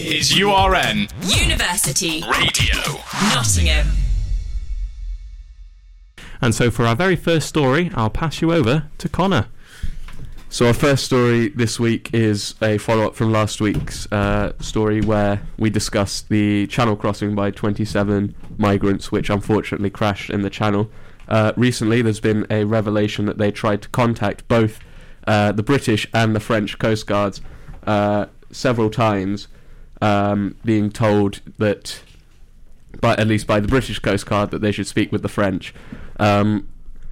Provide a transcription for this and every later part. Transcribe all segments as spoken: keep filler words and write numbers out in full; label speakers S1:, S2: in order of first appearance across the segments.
S1: is U R N
S2: University
S1: Radio
S2: Nottingham.
S3: And so for our very first story, I'll pass you over to Connor.
S4: So our first story this week is a follow-up from last week's uh, story where we discussed the channel crossing by twenty-seven migrants which unfortunately crashed in the channel. Uh, recently there's been a revelation that they tried to contact both uh, the British and the French Coast Guards uh, several times, um, being told that, by, at least by the British Coast Guard, that they should speak with the French. Um,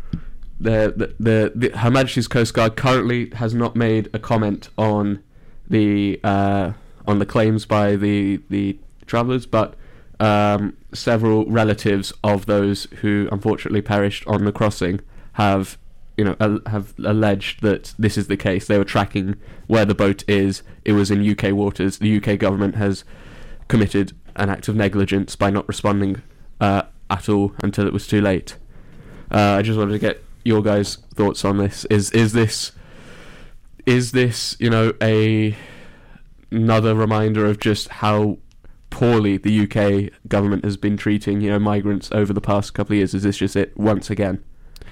S4: The, the, the, the Her Majesty's Coast Guard currently has not made a comment on the uh, on the claims by the the travellers, but um, several relatives of those who unfortunately perished on the crossing have, you know, al- have alleged that this is the case. They were tracking where the boat is. It was in U K waters. The U K government has committed an act of negligence by not responding uh, at all until it was too late. Uh, I just wanted to get your guys' thoughts on this. Is is this is this you know a another reminder of just how poorly the U K government has been treating you know migrants over the past couple of years? Is this just it once again?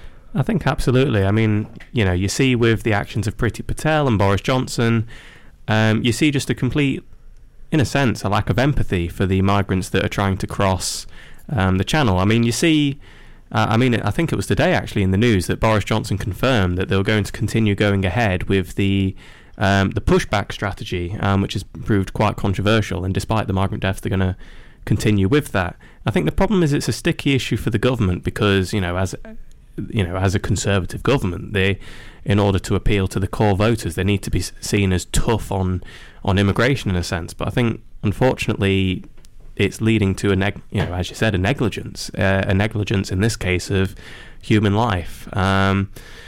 S3: I think absolutely. I mean, you know, you see with the actions of Priti Patel and Boris Johnson, um, you see just a complete, in a sense, a lack of empathy for the migrants that are trying to cross um, the channel. I mean, you see. Uh, I mean, I think it was today, actually, in the news that Boris Johnson confirmed that they were going to continue going ahead with the um, the pushback strategy, um, which has proved quite controversial. And despite the migrant deaths, they're going to continue with that. I think the problem is it's a sticky issue for the government because, you know, as you know, as a Conservative government, they, in order to appeal to the core voters, they need to be seen as tough on on immigration in a sense. But I think, unfortunately, it's leading to a neg- you know, as you said, a negligence, uh, a negligence in this case of human life. Um,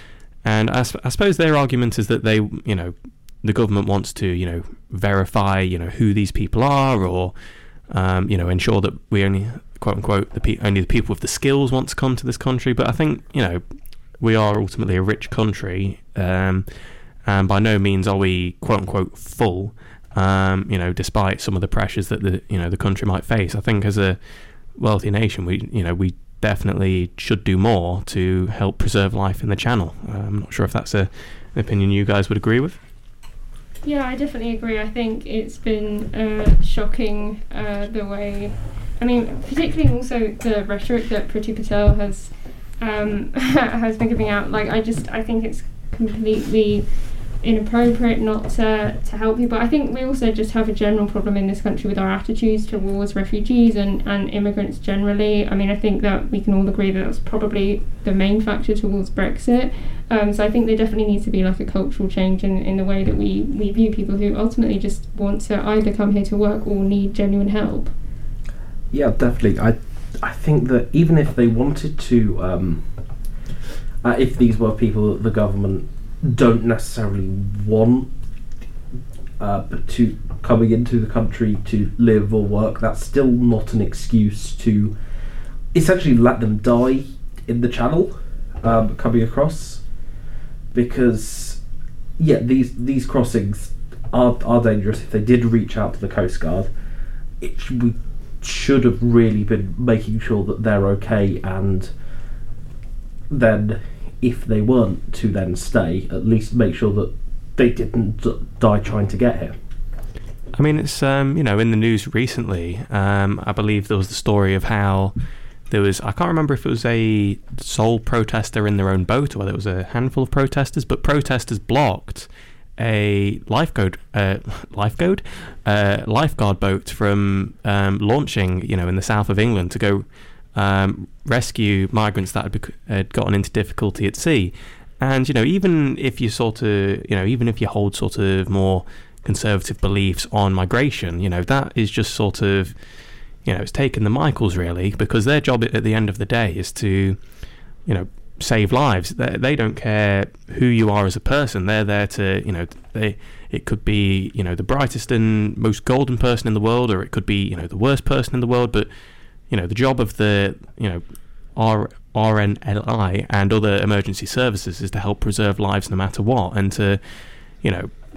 S3: and I, sp- I suppose their argument is that they, you know, the government wants to, you know, verify, you know, who these people are, or, um, you know, ensure that we only, quote unquote, the pe- only the people with the skills want to come to this country. But I think, you know, we are ultimately a rich country, um, and by no means are we, quote unquote, full. Um, you know, despite some of the pressures that the you know the country might face, I think as a wealthy nation, we you know we definitely should do more to help preserve life in the Channel. Uh, I'm not sure if that's a, an opinion you guys would agree with.
S5: Yeah, I definitely agree. I think it's been uh, shocking uh, the way, I mean, particularly also the rhetoric that Priti Patel has um, has been giving out. Like, I just I think it's completely inappropriate not to, to help people. I think we also just have a general problem in this country with our attitudes towards refugees and, and immigrants generally. I mean, I think that we can all agree that that's probably the main factor towards Brexit. Um, so I think there definitely needs to be like a cultural change in, in the way that we, we view people who ultimately just want to either come here to work or need genuine help.
S6: Yeah, definitely. I I think that even if they wanted to, um, uh, if these were people that the government don't necessarily want uh, to coming into the country to live or work, that's still not an excuse to essentially let them die in the Channel um, coming across, because yeah, these these crossings are are dangerous. If they did reach out to the Coast Guard, it sh- we should have really been making sure that they're okay, and then if they weren't to then stay, at least make sure that they didn't d- die trying to get here.
S3: I mean, it's, um, you know, in the news recently, um, I believe there was the story of how there was, I can't remember if it was a sole protester in their own boat or whether it was a handful of protesters, but protesters blocked a lifeguard, uh, lifeguard, uh, lifeguard boat from um, launching, you know, in the south of England to go Um, rescue migrants that had, bec- had gotten into difficulty at sea. And, you know, even if you sort of, you know, even if you hold sort of more conservative beliefs on migration, you know, that is just sort of, you know, it's taken the Michaels really, because their job at the end of the day is to, you know, save lives. They, they don't care who you are as a person. They're there to, you know, they, it could be, you know, the brightest and most golden person in the world, or it could be, you know, the worst person in the world, but you know, the job of the, you know, R- RNLI and other emergency services is to help preserve lives no matter what, and to, you know,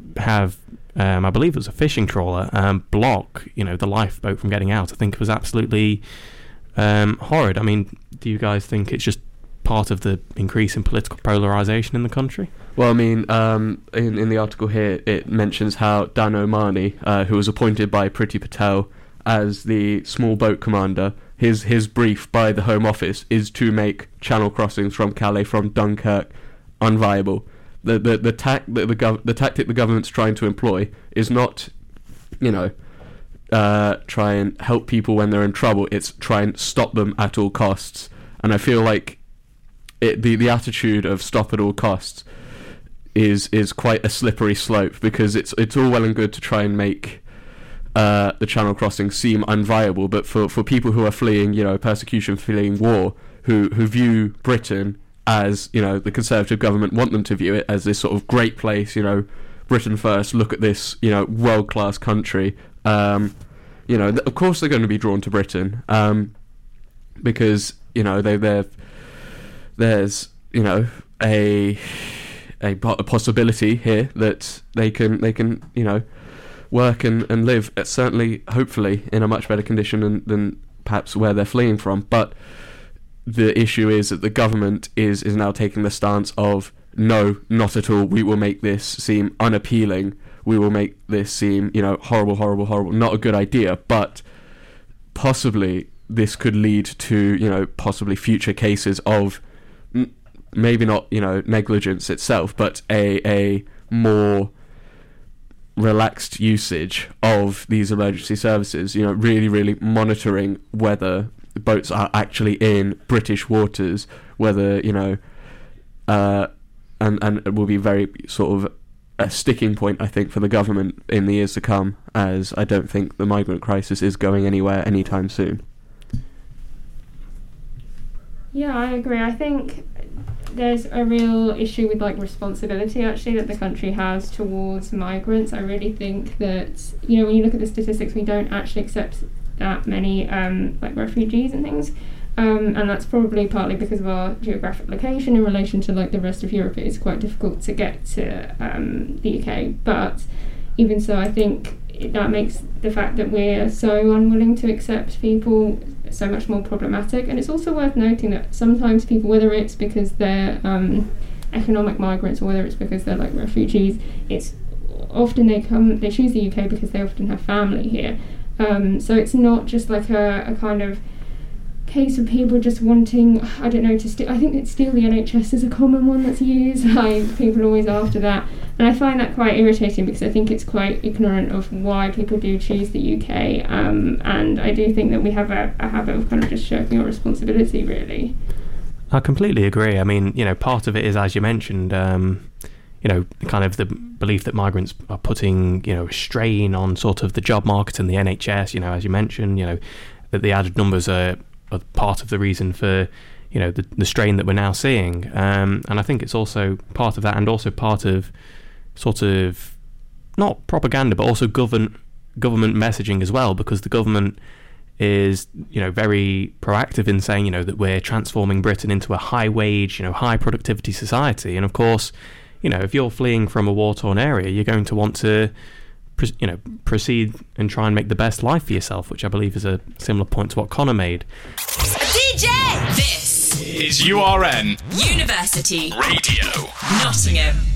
S3: have, um, I believe it was a fishing trawler, um, block, you know, the lifeboat from getting out. I think it was absolutely um, horrid. I mean, do you guys think it's just part of the increase in political polarisation in the country?
S4: Well, I mean, um, in, in the article here, it mentions how Dan O'Mahony, uh, who was appointed by Priti Patel as the small boat commander, his his brief by the Home Office is to make channel crossings from Calais, from Dunkirk, unviable. The the the, tac- the, the, gov- the tactic the government's trying to employ is not, you know, uh, try and help people when they're in trouble. It's try and stop them at all costs. And I feel like it, the the attitude of stop at all costs is is quite a slippery slope, because it's it's all well and good to try and make uh, the channel crossing seem unviable, but for, for people who are fleeing, you know, persecution, fleeing war, who who view Britain as, you know, the Conservative government want them to view it as this sort of great place, you know, Britain first, look at this, you know, world-class country. Um, you know, th- of course they're going to be drawn to Britain, um, because, you know, they they're there's, you know, a a, a possibility here that they can they can you know work and, and live at, certainly, hopefully, in a much better condition than, than perhaps where they're fleeing from. But the issue is that the government is is now taking the stance of, no, not at all, we will make this seem unappealing, we will make this seem, you know, horrible, horrible, horrible, not a good idea, but possibly this could lead to, you know, possibly future cases of m- maybe not, you know, negligence itself, but a a more relaxed usage of these emergency services, you know, really, really monitoring whether boats are actually in British waters, whether, you know, uh, and, and it will be very sort of a sticking point, I think, for the government in the years to come, as I don't think the migrant crisis is going anywhere anytime soon.
S5: Yeah, I agree. I think there's a real issue with like responsibility actually that the country has towards migrants. I really think that, you know, when you look at the statistics, we don't actually accept that many um, like refugees and things, um, and that's probably partly because of our geographic location in relation to like the rest of Europe. It is quite difficult to get to um, the U K, but even so, I think that makes the fact that we're so unwilling to accept people so much more problematic. And it's also worth noting that sometimes people, whether it's because they're um, economic migrants or whether it's because they're like refugees, it's often they come, they choose the U K because they often have family here. Um, so it's not just like a, a kind of case of people just wanting, I don't know, to steal. I think that steal the N H S is a common one that's used. Like, people are always after that. And I find that quite irritating because I think it's quite ignorant of why people do choose the U K. Um, and I do think that we have a, a habit of kind of just shirking our responsibility, really.
S3: I completely agree. I mean, you know, part of it is, as you mentioned, um, you know, kind of the belief that migrants are putting, you know, a strain on sort of the job market and the N H S, you know, as you mentioned, you know, that the added numbers are, are part of the reason for, you know, the, the strain that we're now seeing. Um, and I think it's also part of that, and also part of sort of, not propaganda, but also govern, government messaging as well, because the government is, you know, very proactive in saying, you know, that we're transforming Britain into a high wage, you know, high productivity society. And of course, you know, if you're fleeing from a war-torn area, you're going to want to, you know, proceed and try and make the best life for yourself, which I believe is a similar point to what Connor made.
S2: D J! This
S1: is U R N
S2: University
S1: Radio
S2: Nottingham.